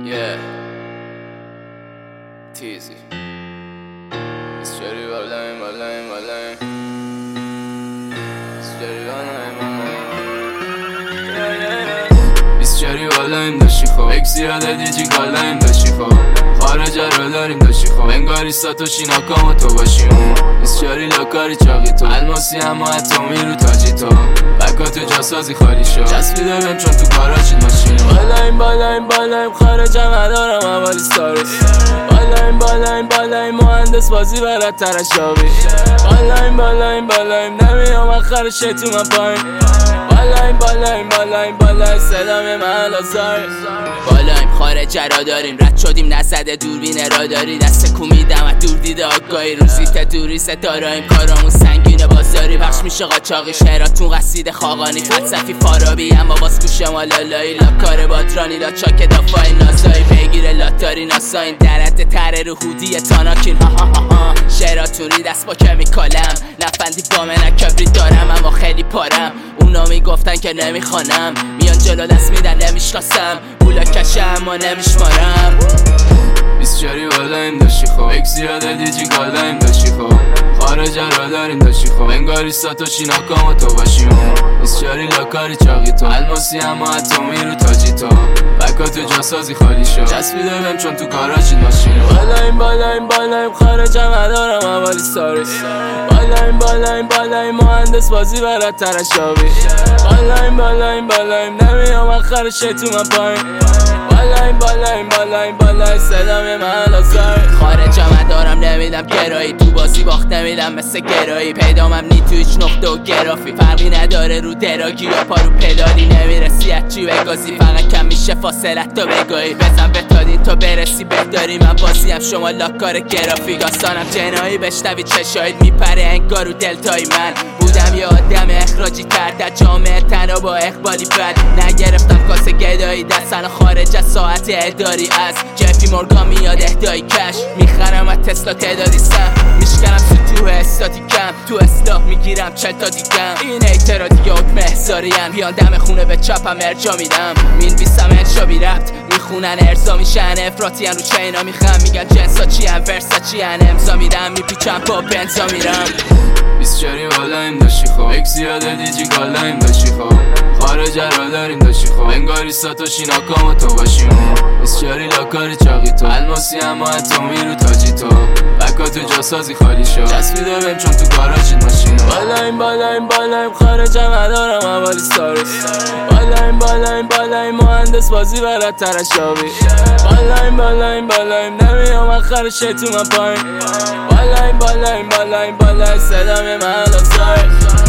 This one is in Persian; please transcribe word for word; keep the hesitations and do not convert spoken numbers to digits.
Yeah, Teasy. It's Jerry Valheim, Valheim, Valheim. It's Jerry Valheim, Valheim. Yeah, yeah, yeah. It's Jerry Valheim داشتی خب اکسی یاده دیجی کالایم داشتی خب خارج رو داریم داشتی خب انگاری ساتوشی ناکام و تو باشیم It's Jerry لاکاری چاقی تو الماسی اما اتمی رو تاجی تو بکاتو جاسازی خالی شد چسبیده بهم چون تو کاراچید ماشین بالایم بالایم بالایم خارجم ندارم اولی ستارس بالایم بالایم بالایم مهندس بازی بلدتر از شابی بالایم بالایم بالایم نمیام اخر شیطون من پایین بالایم بالایم بالایم بالایم صدام من آزار بالایم خارج را داریم رد شدیم نزده دوربین را داری دست کومیدم و دور دیده آگاهی روزیت دوری ستاراییم کارامون سنگینه بازاری بخش میشه قاچاقی شهراتون قصید خاقانی فلسفی فارابی اما باز کوشه ما لالایی لاکار بادرانی لا چاک دافای نازایی پیگیر لاتاری ناساین درد تره رو هودی تاناکین ها ها ها ها شهراتونی دست با کمیکالم نفندی با من کبری دارم اما خیلی پارم اونا میگفتن که نمیخوانم میان جلو دست میدن نمیشناسم بولا کشه اما نمیشمارم بیست جاری بالایم داشتی خب اکسی یاده دیجی کالایم داشتی خب خارج را داریم داشتی خب انگاری ساتوشی ناکام و تو باشیم بیست جاری لاکاری چاقی تو الماسی اما اتمی رو تاجی تو بکاتو جاسازی خالی شد چسبیده بهم چون تو کاراچید ماشین بالایم بالایم بالایم خارجم ندارم اولی ستارس بالایم بالایم بالایم مهندس بازی بلدتر از شابی بالایم بالایم بالایم نمیام اخر شیطون من پایین بالایم بالایم بالایم بالایم صدام من آزار خارجم دارم نمیدم گرایی تو بازی باخت نمیدم مثل گرایی پیدامم نی تو هیچ نقطه و گرافی فرقی نداره رو دراگی یا پا رو پدالی نمیرسی از چی بگازی فقط کم میشه فاصلت تا بگاهی بزن بتادین تا برسی بهداری من بازیم شما لاکار گرافی داستانم جنایی بشنوی چشایید میپره انگار رو دلتای من بودم یه آدم اخراجی تر در جامعه تنها با اقبالی بد نگرفتم کاسه گدایی دستن خارج از ساعت اداری از جفی مورگان میاد اهدایی کش میخرم از تسلا تعدادی سم میشکنم سطوح استاتیکم تو اصلاح میگیرم چل تا دیدم این ایترا دیگه حکم احضاریم بیان دم خونه به چپم ارجا میدم مینویسم انشا بی ربط میخونن ارزا میشن افراطی رو چینا میخم میگن جنسا چی هم ورسا چی هم امضا میدم میپیچم با بنزا میرم بیست جاری بالایم داشتی خب اکسی یاده دیجی کالایم داشتی خب خارج را داریم داشتی خب انگاری ساتوشی ناکام و تو باشیم بیست جاری لاکاری چاقی تو الماسی اما اتمی رو تاجی تو بکاتو جاسازی خالی شد چسبیده بهم چون تو کاراچید ماشین بالایم بالایم بالایم خارجم ندارم اولی ستارس بالایم بالایم بالایم مهندس بازی بلدتر از شابی بالایم بالایم بالایم نمیام اخر شیطون من پایین بالایم بالایم بالایم بالایم صدام من آزار